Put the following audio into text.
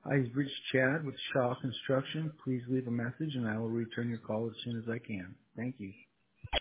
I've reached Chad with Shaw Construction. Please leave a message and I will return your call as soon as I can. Thank you.